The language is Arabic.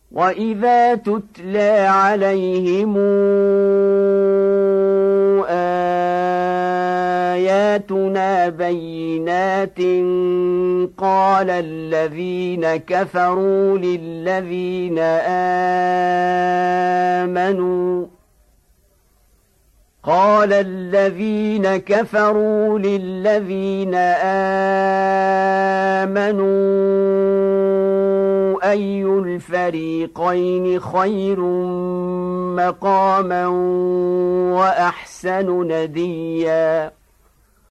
وإذا تتلى عليهم آياتنا بينات قال الذين كفروا للذين آمنوا أي الفريقين خير مقاما وأحسن نديا